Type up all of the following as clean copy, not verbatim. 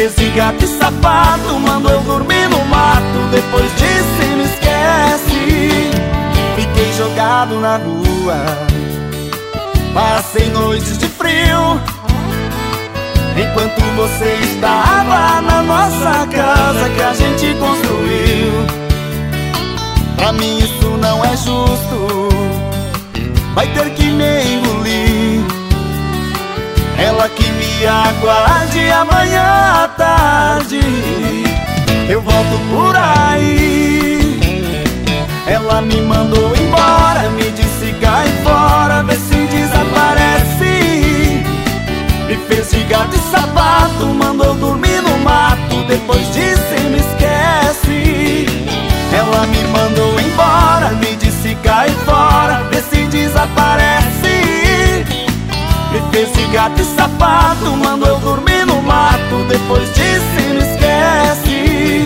fez de gato e sapato, mandou eu dormir no mato. Depois disse me esquece. Fiquei jogado na rua, passei noites de frio, enquanto você estava na nossa casa que a gente construiu. Pra mim isso não é justo, vai ter que me engolir. Ela que me aguarde amanhã à tarde, eu volto por aí. Ela me mandou embora, me disse cai fora, vê se desaparece. Me fez de gato e sapato, mandou dormir no mato. Depois disse me esquece. Ela me mandou embora, me disse cai fora, vê se desaparece. Me fez de gato e sapato, mandou eu dormir no mato. Depois disse me esquece.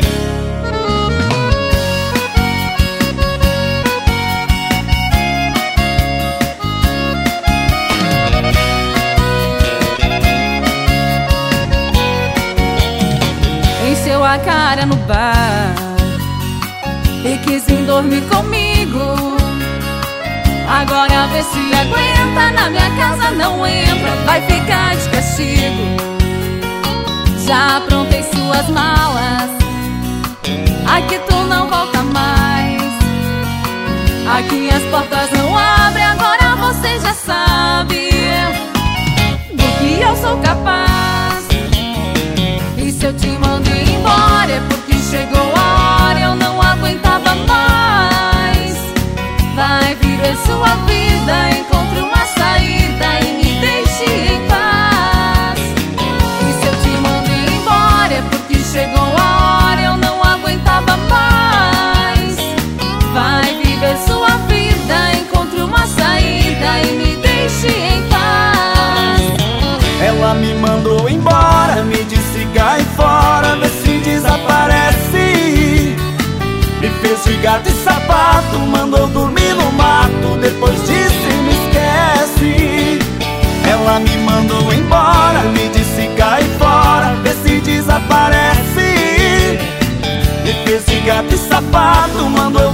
Encheu a cara no bar e quis vir dormir comigo. Agora vê se aguenta, na minha casa não entra, vai ficar de castigo. Já aprontei suas malas, aqui tu não volta mais. Aqui as portas não abrem, agora você já sabe do que eu sou capaz. E se eu te mando embora é porque chegou a hora, eu não aguentava mais. Vai viver sua vida, encontre uma saída e me deixe em paz. E se eu te mando embora é porque chegou a hora, eu não aguentava mais. Vai viver sua vida, encontre uma saída e me deixe em paz. Ela me mandou embora, me disse cai fora, vê se desaparece. Me fez de gato e sapato, mandou dormir no mato. Depois disse me esquece. Ela me mandou embora, me disse cai fora, vê se desaparece. Me fez de gato e sapato, mandou